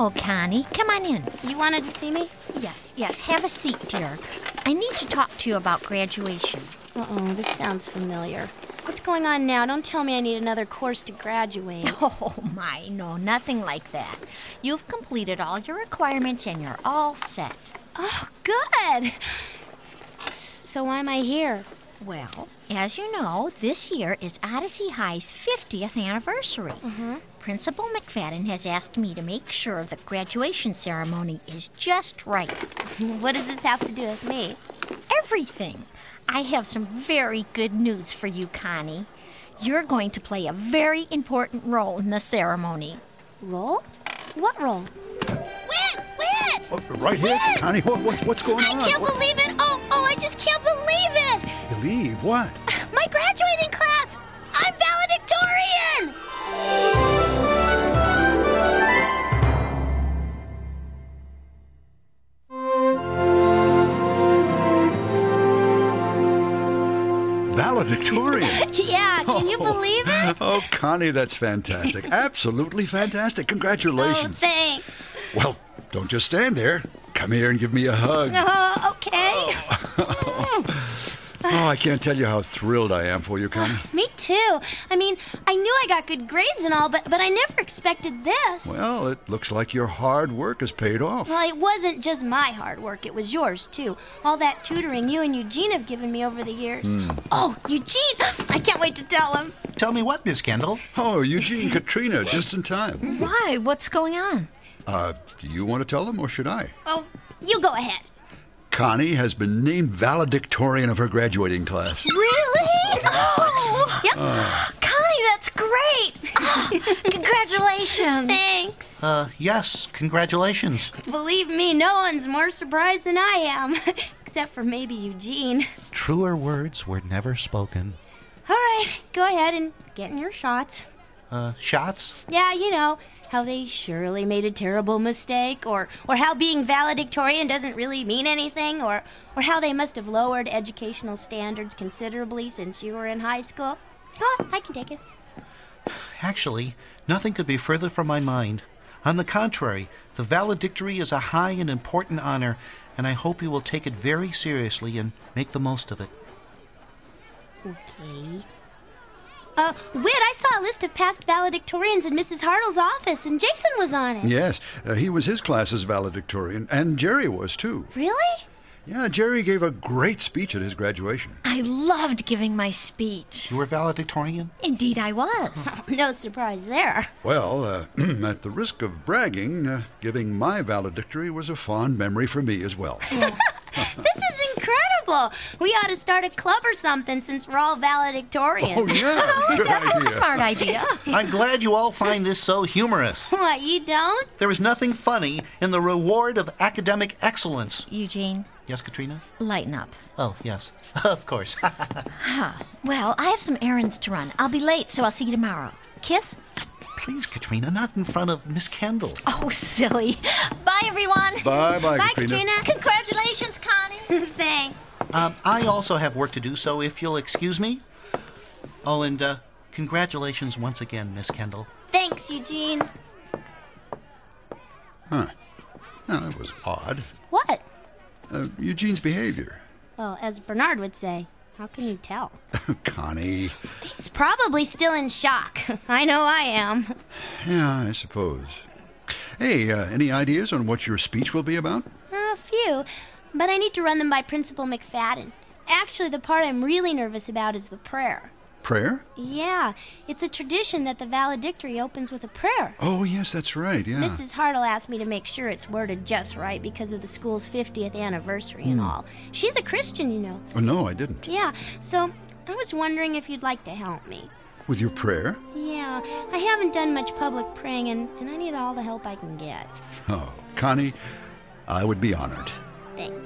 Hello, Connie. Come on in. You wanted to see me? Yes. Have a seat, dear. I need to talk to you about graduation. Uh-oh, this sounds familiar. What's going on now? Don't tell me I need another course to graduate. Oh, my, no, nothing like that. You've completed all your requirements and you're all set. Oh, good. So why am I here? Well, as you know, this year is Odyssey High's 50th anniversary. Principal McFadden has asked me to make sure the graduation ceremony is just right. What does this have to do with me? Everything. I have some very good news for you, Connie. You're going to play a very important role in the ceremony. Role? What role? Wait! Oh, right here? Wait! Connie, what's going on? I can't believe it! Oh, I just can't believe it! Believe what? My graduating class! I'm valedictorian! Valedictorian? Yeah, can you believe it? Oh, Connie, that's fantastic. Absolutely fantastic. Oh, Congratulations. thanks. Well, don't just stand there. Come here and give me a hug. Okay. Oh, I can't tell you how thrilled I am for you, Connie. Me too. I mean, I knew I got good grades and all, but I never expected this. Well, it looks like your hard work has paid off. Well, it wasn't just my hard work. It was yours, too. All that tutoring you and Eugene have given me over the years. Oh, Eugene! I can't wait to tell him. Tell me what, Miss Kendall? Oh, Eugene, Katrina, just in time. Why? What's going on? Do you want to tell them, or should I? Oh, you go ahead. Connie has been named valedictorian of her graduating class. Really? Oh, Yep. Connie, that's great. Oh, congratulations. Thanks. Yes, congratulations. Believe me, no one's more surprised than I am. Except for maybe Eugene. Truer words were never spoken. All right, go ahead and get in your shots. Shots? Yeah, you know, how they surely made a terrible mistake, or how being valedictorian doesn't really mean anything, or how they must have lowered educational standards considerably since you were in high school. Go on, I can take it. Actually, nothing could be further from my mind. On the contrary, the valedictory is a high and important honor, and I hope you will take it very seriously and make the most of it. Okay. Whit, I saw a list of past valedictorians in Mrs. Hartle's office, and Jason was on it. Yes, he was his class's valedictorian, and Jerry was, too. Really? Yeah, Jerry gave a great speech at his graduation. I loved giving my speech. You were valedictorian? Indeed, I was. No surprise there. Well, at the risk of bragging, giving my valedictory was a fond memory for me as well. This is incredible. We ought to start a club or something since we're all valedictorians. Oh, yeah, good That's a idea. smart idea. I'm glad you all find this so humorous. What, you don't? There is nothing funny in the reward of academic excellence. Eugene, Yes, Katrina? lighten up. Oh, yes. Of course. Well, I have some errands to run. I'll be late, so I'll see you tomorrow. Kiss? Please, Katrina, not in front of Miss Kendall. Oh, silly. Bye, everyone. Bye-bye, Bye, Katrina. Katrina. Congratulations, Connie. Thanks. I also have work to do, so if you'll excuse me. Oh, and congratulations once again, Miss Kendall. Thanks, Eugene. Huh. Now, that was odd. What? Eugene's behavior. Well, as Bernard would say, how can you tell? Connie. He's probably still in shock. I know I am. Yeah, I suppose. Hey, any ideas on what your speech will be about? A few, but I need to run them by Principal McFadden. Actually, the part I'm really nervous about is the prayer. Prayer? Yeah, it's a tradition that the valedictory opens with a prayer. Oh, yes, that's right, yeah. Mrs. Hartle asked me to make sure it's worded just right because of the school's 50th anniversary and all. She's a Christian, you know. Oh, no, I didn't. Yeah, so I was wondering if you'd like to help me. With your prayer? Yeah, I haven't done much public praying, and I need all the help I can get. Oh, Connie, I would be honored. Thanks.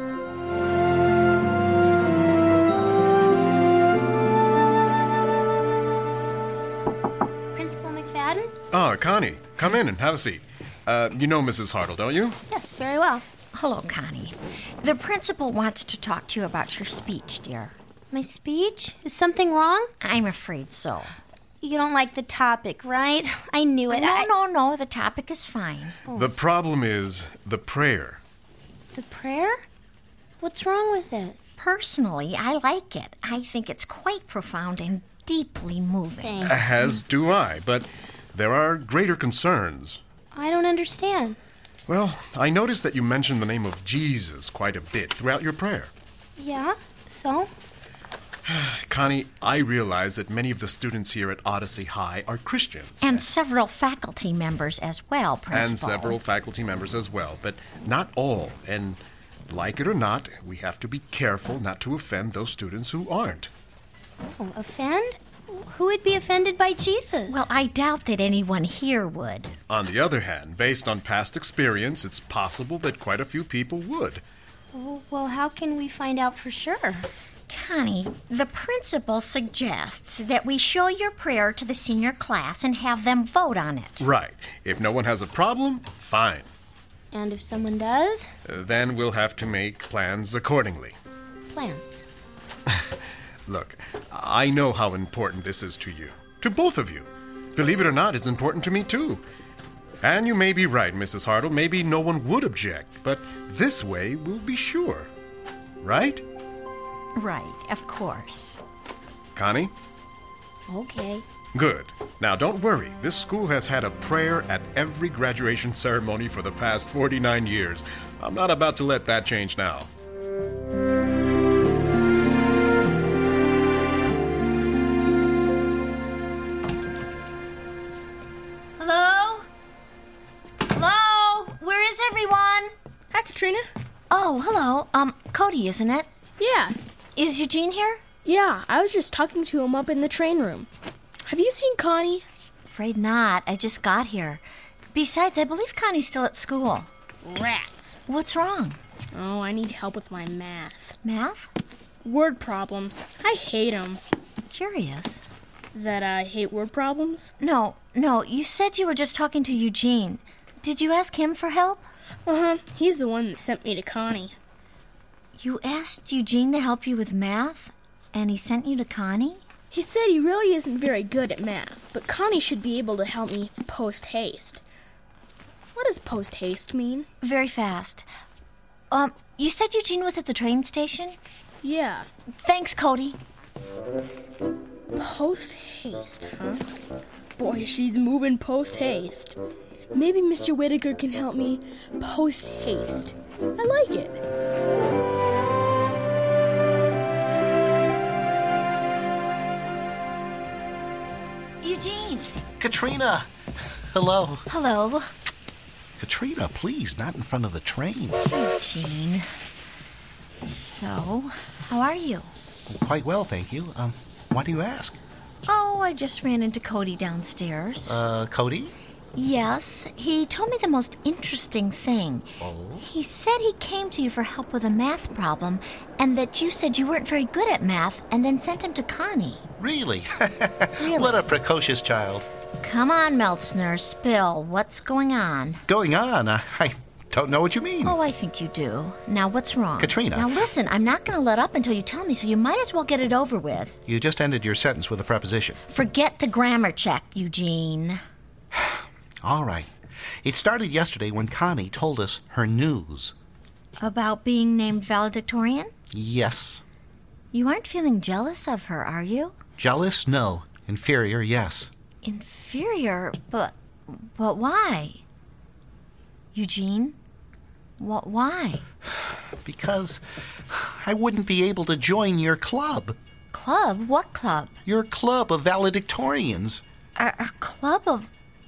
Principal McFadden? Ah, Connie, come in and have a seat. You know Mrs. Hartle, don't you? Yes, very well. Hello, Connie. The principal wants to talk to you about your speech, dear. My speech? Is something wrong? I'm afraid so. You don't like the topic, right? I knew it. No, the topic is fine. The problem is the prayer. The prayer? What's wrong with it? Personally, I like it. I think it's quite profound and deeply moving. Thanks. As do I, but there are greater concerns. I don't understand. Well, I noticed that you mentioned the name of Jesus quite a bit throughout your prayer. Yeah? So? Connie, I realize that many of the students here at Odyssey High are Christians. And several faculty members as well, Principal. And several faculty members as well, but not all. And like it or not, we have to be careful not to offend those students who aren't. Oh, offend? Who would be offended by Jesus? Well, I doubt that anyone here would. On the other hand, based on past experience, it's possible that quite a few people would. Well, how can we find out for sure? Connie, the principal suggests that we show your prayer to the senior class and have them vote on it. Right. If no one has a problem, fine. And if someone does? Then we'll have to make plans accordingly. Plan. Look, I know how important this is to you. To both of you. Believe it or not, it's important to me too. And you may be right, Mrs. Hartle. Maybe no one would object, but this way we'll be sure. Right? Right, of course. Connie? Okay. Good. Now, don't worry. This school has had a prayer at every graduation ceremony for the past 49 years. I'm not about to let that change now. Hello? Hello? Where is everyone? Hi, Katrina. Oh, hello. Cody, isn't it? Yeah. Is Eugene here? Yeah, I was just talking to him up in the train room. Have you seen Connie? Afraid not. I just got here. Besides, I believe Connie's still at school. Rats. What's wrong? Oh, I need help with my math. Math? Word problems. I hate them. Curious. That I hate word problems? No, you said you were just talking to Eugene. Did you ask him for help? Uh-huh. He's the one that sent me to Connie. You asked Eugene to help you with math, and he sent you to Connie? He said he really isn't very good at math, but Connie should be able to help me post-haste. What does post-haste mean? Very fast. You said Eugene was at the train station? Yeah. Thanks, Cody. Post-haste, huh? Boy, she's moving post-haste. Maybe Mr. Whittaker can help me post-haste. I like it. Eugene. Katrina! Hello. Hello. Katrina, please, not in front of the trains. Eugene. So, how are you? Quite well, thank you. Why do you ask? Oh, I just ran into Cody downstairs. Cody? Yes, he told me the most interesting thing. Oh? He said he came to you for help with a math problem, and that you said you weren't very good at math, and then sent him to Connie. Really? Really? What a precocious child. Come on, Meltzner, spill. What's going on? Going on? I don't know what you mean. Oh, I think you do. Now, what's wrong? Katrina. Now, listen, I'm not going to let up until you tell me, so you might as well get it over with. You just ended your sentence with a preposition. Forget the grammar check, Eugene. All right. It started yesterday when Connie told us her news. About being named valedictorian? Yes. You aren't feeling jealous of her, are you? Jealous? No. Inferior? Yes. Inferior? But why? Eugene? Why? Because I wouldn't be able to join your club. Club? What club? Your club of valedictorians. A club of...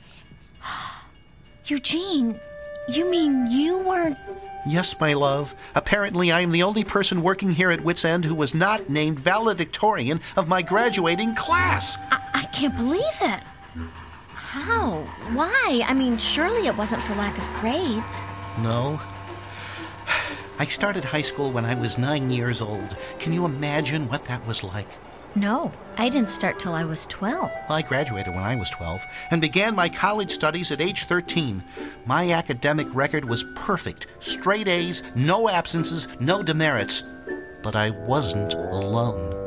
Eugene, you mean you weren't... Yes, my love. Apparently I am the only person working here at Wits End who was not named valedictorian of my graduating class. I can't believe it. How? Why? I mean, surely it wasn't for lack of grades. No. I started high school when I was 9 years old. Can you imagine what that was like? No, I didn't start till I was 12. I graduated when I was 12 and began my college studies at age 13. My academic record was perfect. Straight A's, no absences, no demerits. But I wasn't alone.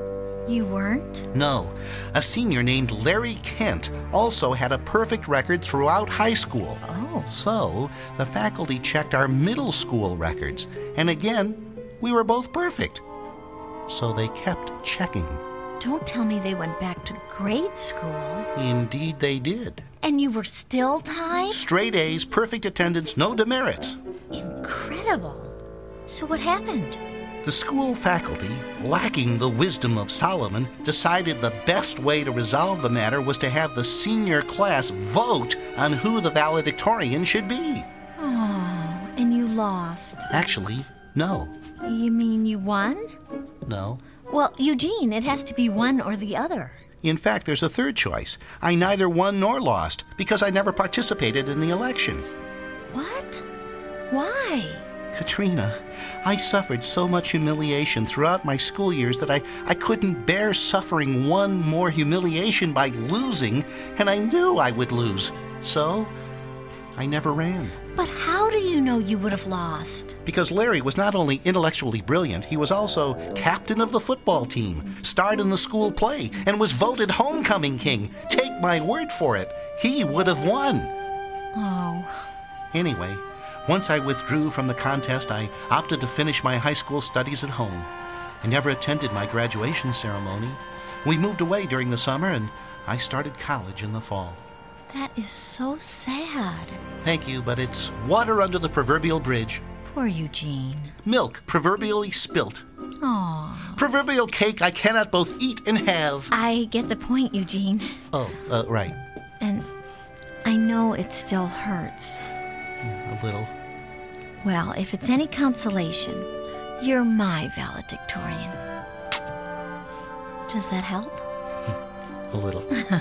You weren't? No. A senior named Larry Kent also had a perfect record throughout high school. Oh. So, the faculty checked our middle school records, and again, we were both perfect. So they kept checking. Don't tell me they went back to grade school. Indeed they did. And you were still tied? Straight A's, perfect attendance, no demerits. Incredible. So what happened? The school faculty, lacking the wisdom of Solomon, decided the best way to resolve the matter was to have the senior class vote on who the valedictorian should be. Oh, and you lost. Actually, no. You mean you won? No. Well, Eugene, it has to be one or the other. In fact, there's a third choice. I neither won nor lost because I never participated in the election. What? Why? Katrina, I suffered so much humiliation throughout my school years that I couldn't bear suffering one more humiliation by losing, and I knew I would lose. So, I never ran. But how do you know you would have lost? Because Larry was not only intellectually brilliant, he was also captain of the football team, starred in the school play, and was voted homecoming king. Take my word for it, he would have won. Oh. Anyway, once I withdrew from the contest, I opted to finish my high school studies at home. I never attended my graduation ceremony. We moved away during the summer, and I started college in the fall. That is so sad. Thank you, but it's water under the proverbial bridge. Poor Eugene. Milk proverbially spilt. Aw. Proverbial cake I cannot both eat and have. I get the point, Eugene. Oh, right. And I know it still hurts. A little. Well, if it's any consolation, you're my valedictorian. Does that help? A little.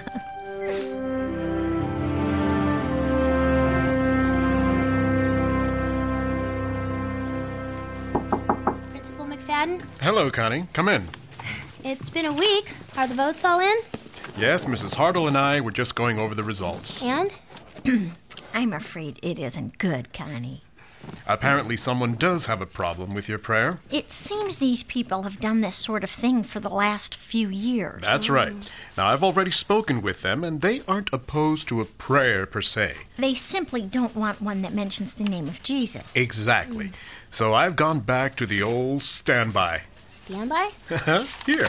Principal McFadden, Hello, Connie. Come in. it's been a week. Are the votes all in? Yes, Mrs. Hartle and I were just going over the results. And? I'm afraid it isn't good, Connie. Apparently, someone does have a problem with your prayer. It seems these people have done this sort of thing for the last few years. That's right. Now, I've already spoken with them, and they aren't opposed to a prayer per se. They simply don't want one that mentions the name of Jesus. Exactly. So I've gone back to the old standby. Standby? Here.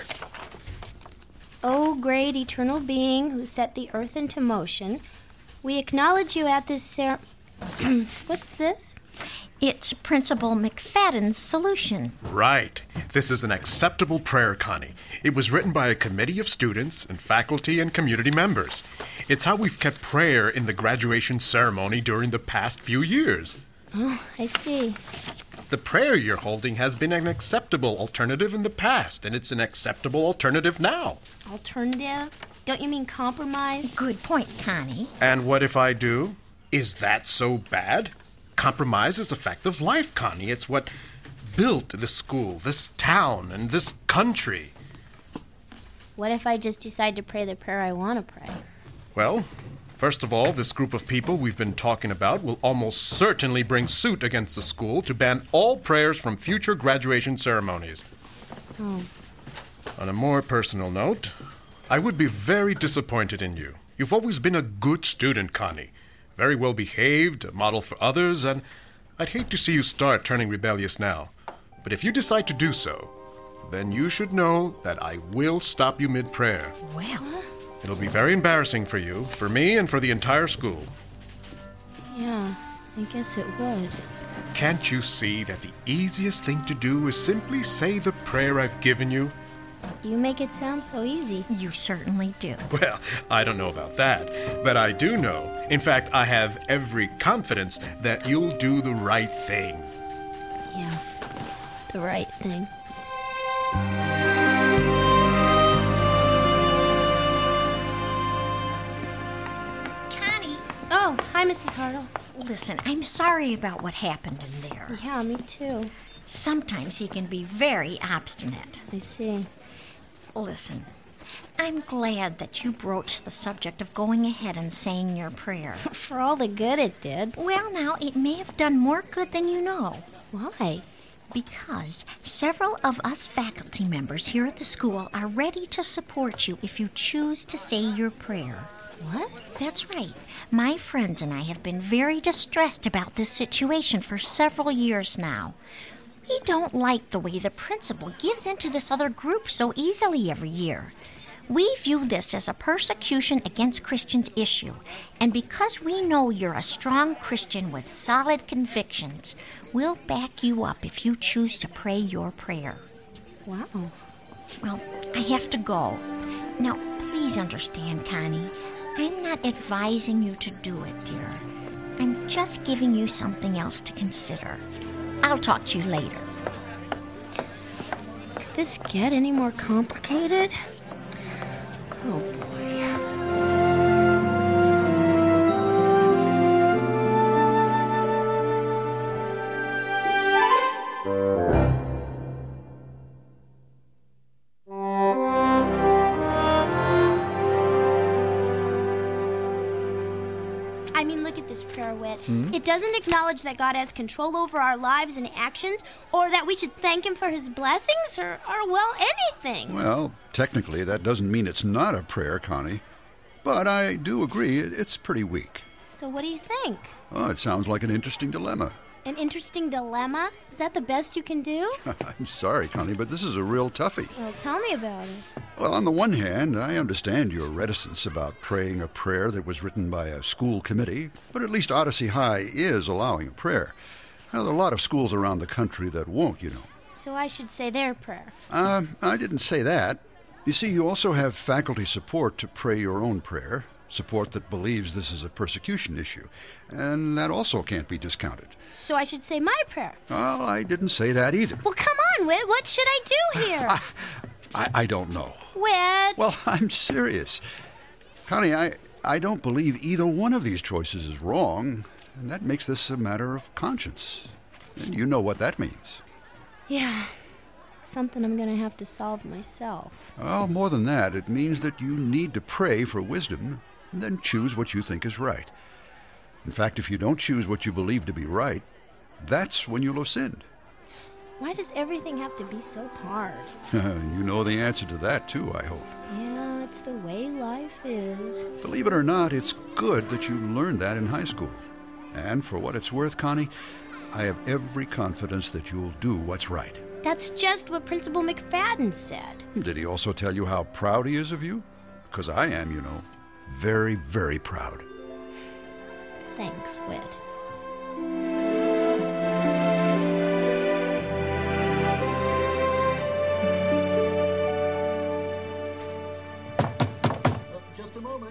O great eternal being who set the earth into motion, we acknowledge you at this What's this? It's Principal McFadden's solution. Right. This is an acceptable prayer, Connie. It was written by a committee of students and faculty and community members. It's how we've kept prayer in the graduation ceremony during the past few years. Oh, I see. The prayer you're holding has been an acceptable alternative in the past, and it's an acceptable alternative now. Alternative? Don't you mean compromise? Good point, Connie. And what if I do? Is that so bad? Compromise is a fact of life, Connie. It's what built this school, this town, and this country. What if I just decide to pray the prayer I want to pray? Well, first of all, this group of people we've been talking about will almost certainly bring suit against the school to ban all prayers from future graduation ceremonies. Oh. On a more personal note, I would be very disappointed in you. You've always been a good student, Connie. Very well behaved, a model for others, and I'd hate to see you start turning rebellious now. But if you decide to do so, then you should know that I will stop you mid-prayer. Well, It'll be very embarrassing for you, for me, and for the entire school. Yeah, I guess it would. Can't you see that the easiest thing to do is simply say the prayer I've given you? You make it sound so easy. you certainly do. Well, I don't know about that, but I do know. In fact, I have every confidence that you'll do the right thing. Yeah, the right thing. Connie, Oh, hi, Mrs. Hartle. listen, I'm sorry about what happened in there. Yeah, me too. Sometimes he can be very obstinate. I see. Listen, I'm glad that you broached the subject of going ahead and saying your prayer. For all the good it did. Well, now, it may have done more good than you know. Why? Because several of us faculty members here at the school are ready to support you if you choose to say your prayer. What? That's right. My friends and I have been very distressed about this situation for several years now. We don't like the way the principal gives into this other group so easily every year. We view this as a persecution against Christians issue, and because we know you're a strong Christian with solid convictions, we'll back you up if you choose to pray your prayer. Wow. Well, I have to go. Now, please understand, Connie, I'm not advising you to do it, dear. I'm just giving you something else to consider. I'll talk to you later. Could this get any more complicated? Oh, boy. I mean, look at this prayer, Whit. It doesn't acknowledge that God has control over our lives and actions, or that we should thank Him for His blessings, or well, anything. Well, technically, that doesn't mean it's not a prayer, Connie. But I do agree it's pretty weak. So what do you think? Oh, it sounds like an interesting dilemma. An interesting dilemma? Is that the best you can do? I'm sorry, Connie, but this is a real toughie. Well, tell me about it. Well, on the one hand, I understand your reticence about praying a prayer that was written by a school committee, but at least Odyssey High is allowing a prayer. Now, there are a lot of schools around the country that won't, you know. So I should say their prayer. I didn't say that. You see, you also have faculty support to pray your own prayer, support that believes this is a persecution issue, and that also can't be discounted. So I should say my prayer. Well, I didn't say that either. Well, come on, Whit. What should I do here? I don't know. Whit. Well, I'm serious. Connie, I don't believe either one of these choices is wrong, and that makes this a matter of conscience. And you know what that means. Yeah. Something I'm going to have to solve myself. Well, more than that, it means that you need to pray for wisdom and then choose what you think is right. In fact, if you don't choose what you believe to be right, that's when you'll have sinned. Why does everything have to be so hard? You know the answer to that, too, I hope. Yeah, it's the way life is. Believe it or not, it's good that you learned that in high school. And for what it's worth, Connie, I have every confidence that you'll do what's right. That's just what Principal McFadden said. Did he also tell you how proud he is of you? Because I am, you know, very, very proud. Thanks, Whit. Just a moment.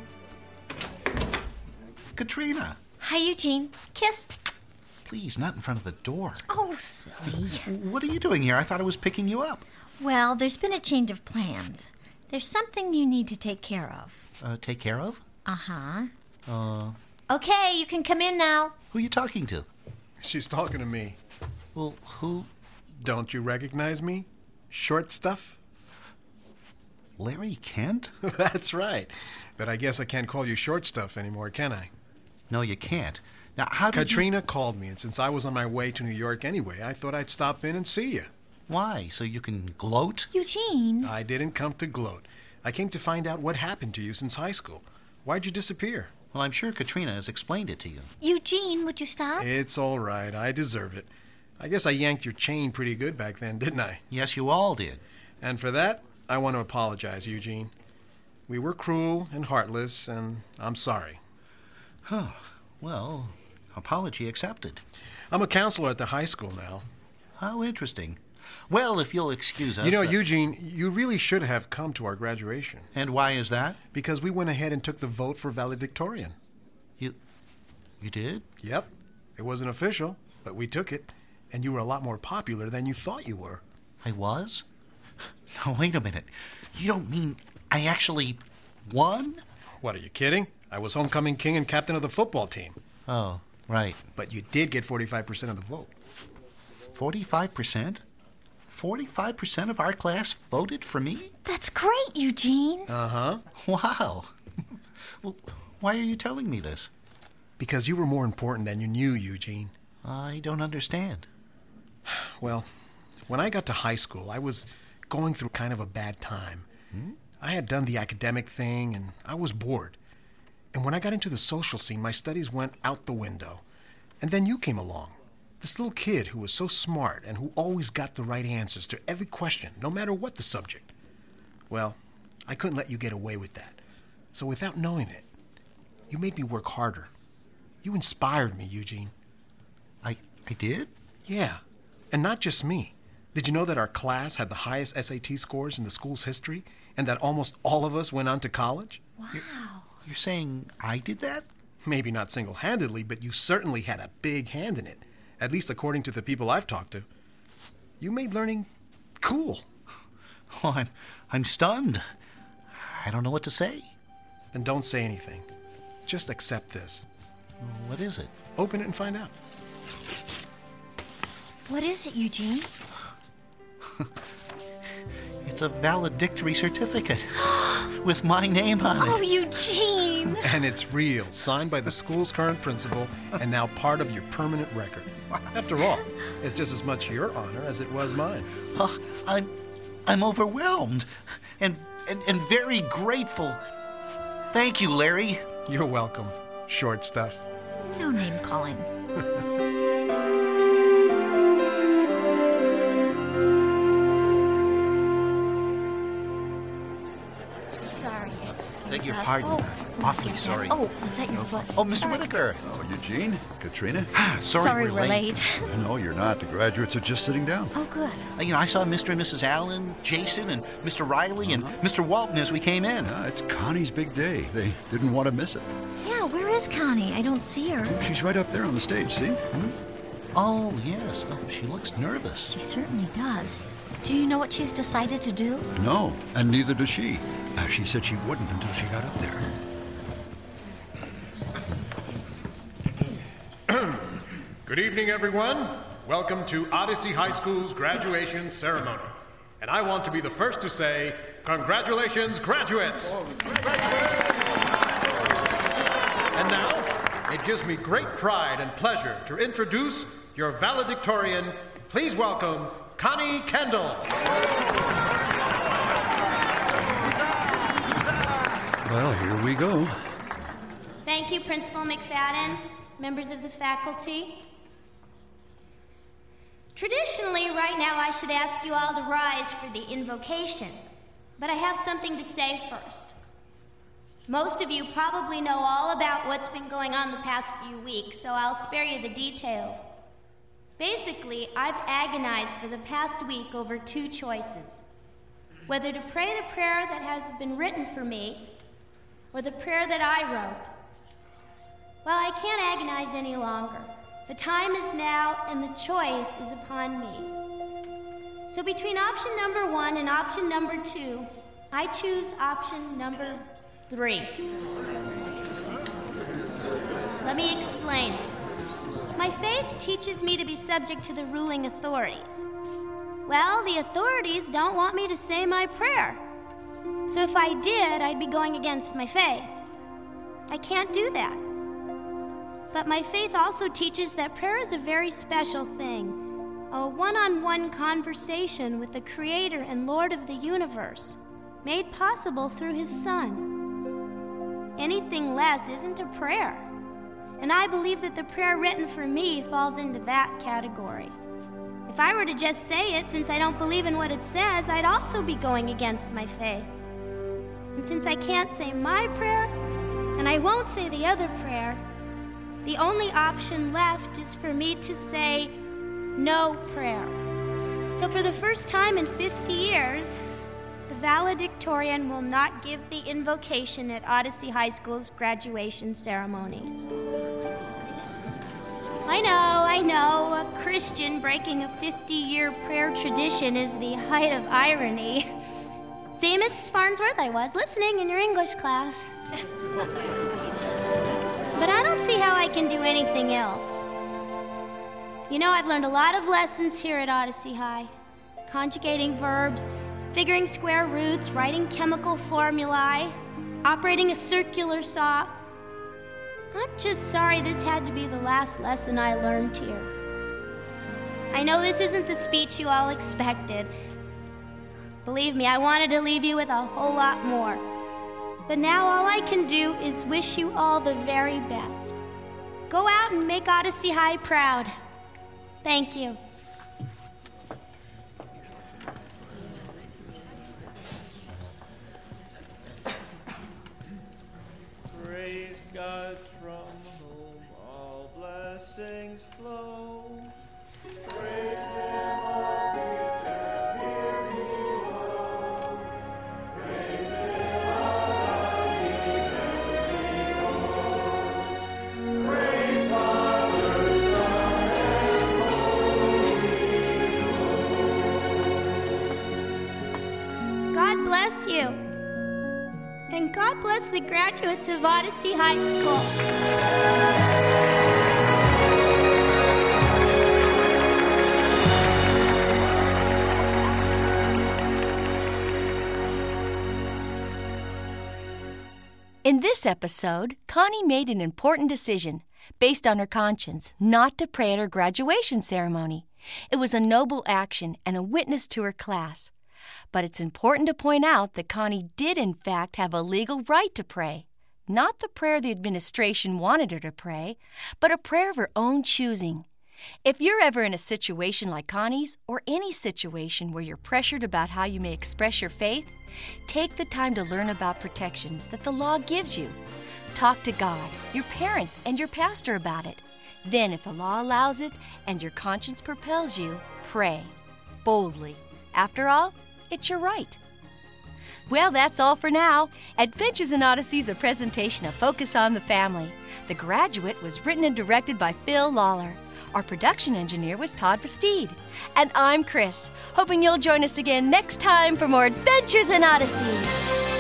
Katrina, Hi, Eugene. Kiss. please, not in front of the door. Oh, silly. What are you doing here? I thought I was picking you up. Well, there's been a change of plans. There's something you need to take care of. Take care of? Uh-huh. Okay, you can come in now. Who are you talking to? She's talking to me. Well, who? Don't you recognize me? Short stuff? Larry Kent? That's right. But I guess I can't call you short stuff anymore, can I? No, you can't. Now, how did Katrina called me, and since I was on my way to New York anyway, I thought I'd stop in and see you. Why? So you can gloat? Eugene. I didn't come to gloat. I came to find out what happened to you since high school. Why'd you disappear? Well, I'm sure Katrina has explained it to you. Eugene, would you stop? It's all right. I deserve it. I guess I yanked your chain pretty good back then, didn't I? Yes, you all did. And for that, I want to apologize, Eugene. We were cruel and heartless, and I'm sorry. Well, apology accepted. I'm a counselor at the high school now. How interesting. Well, if you'll excuse us... You know, Eugene, you really should have come to our graduation. And why is that? Because we went ahead and took the vote for valedictorian. You did? Yep. It wasn't official, but we took it. And you were a lot more popular than you thought you were. I was? Now, wait a minute. You don't mean I actually won? What, are you kidding? I was homecoming king and captain of the football team. Oh, right. But you did get 45% of the vote. 45%? 45% of our class voted for me? That's great, Eugene. Uh-huh. Wow. Well, why are you telling me this? Because you were more important than you knew, Eugene. I don't understand. Well, when I got to high school, I was going through kind of a bad time. I had done the academic thing, and I was bored. And when I got into the social scene, my studies went out the window. And then you came along. This little kid who was so smart and who always got the right answers to every question, no matter what the subject. Well, I couldn't let you get away with that. So without knowing it, you made me work harder. You inspired me, Eugene. I did? Yeah, and not just me. Did you know that our class had the highest SAT scores in the school's history, and that almost all of us went on to college? Wow. You're saying I did that? Maybe not single-handedly, but you certainly had a big hand in it, at least according to the people I've talked to. You made learning cool. Oh, I'm stunned. I don't know what to say. Then don't say anything. Just accept this. What is it? Open it and find out. What is it, Eugene? It's a valedictory certificate with my name on it. Oh, Eugene! And it's real, signed by the school's current principal and now part of your permanent record. After all, it's just as much your honor as it was mine. Oh, I'm overwhelmed and very grateful. Thank you, Larry. You're welcome, short stuff. No name calling. Sorry, Beg your us. pardon. Oh, Awfully yeah, sorry. Oh, was that your foot? Oh, Mr. Whitaker. Oh, Eugene, Katrina. Sorry we're late. No, you're not. The graduates are just sitting down. Oh, good. I saw Mr. and Mrs. Allen, Jason, and Mr. Riley, and Mr. Walton as we came in. It's Connie's big day. They didn't want to miss it. Yeah, where is Connie? I don't see her. She's right up there on the stage, see? Oh, yes. Oh, she looks nervous. She certainly does. Do you know what she's decided to do? No, and neither does she. She said she wouldn't until she got up there. Good evening, everyone. Welcome to Odyssey High School's graduation ceremony. And I want to be the first to say, congratulations, graduates! And now, it gives me great pride and pleasure to introduce your valedictorian. Please welcome Connie Kendall. Well, here we go. Thank you, Principal McFadden, members of the faculty. Traditionally, right now, I should ask you all to rise for the invocation, but I have something to say first. Most of you probably know all about what's been going on the past few weeks, so I'll spare you the details. Basically, I've agonized for the past week over two choices: whether to pray the prayer that has been written for me or the prayer that I wrote. Well, I can't agonize any longer. The time is now, and the choice is upon me. So between option number 1 and option number 2, I choose option number 3. Let me explain. My faith teaches me to be subject to the ruling authorities. Well, the authorities don't want me to say my prayer. So if I did, I'd be going against my faith. I can't do that. But my faith also teaches that prayer is a very special thing, a one-on-one conversation with the Creator and Lord of the universe, made possible through His Son. Anything less isn't a prayer, and I believe that the prayer written for me falls into that category. If I were to just say it, since I don't believe in what it says, I'd also be going against my faith. And since I can't say my prayer, and I won't say the other prayer, the only option left is for me to say no prayer. So for the first time in 50 years, the valedictorian will not give the invocation at Odyssey High School's graduation ceremony. I know, a Christian breaking a 50-year prayer tradition is the height of irony. See, Mrs. Farnsworth, I was listening in your English class. But I don't see how I can do anything else. You know, I've learned a lot of lessons here at Odyssey High. Conjugating verbs, figuring square roots, writing chemical formulae, operating a circular saw. I'm just sorry this had to be the last lesson I learned here. I know this isn't the speech you all expected. Believe me, I wanted to leave you with a whole lot more. But now all I can do is wish you all the very best. Go out and make Odyssey High proud. Thank you. Praise God, from whom all blessings flow. Praise Him, all creatures hear below. Praise Him, all heavenly hosts. Praise Father, Son, and Holy Ghost. God bless you. And God bless the graduates of Odyssey High School. In this episode, Connie made an important decision based on her conscience not to pray at her graduation ceremony. It was a noble action and a witness to her class. But it's important to point out that Connie did in fact have a legal right to pray. Not the prayer the administration wanted her to pray, but a prayer of her own choosing. If you're ever in a situation like Connie's, or any situation where you're pressured about how you may express your faith, take the time to learn about protections that the law gives you. Talk to God, your parents, and your pastor about it. Then, if the law allows it and your conscience propels you, pray boldly. After all, it's your right. Well, that's all for now. Adventures in Odyssey is a presentation of Focus on the Family. The Graduate was written and directed by Phil Lawler. Our production engineer was Todd Bastide. And I'm Chris, hoping you'll join us again next time for more Adventures in Odyssey.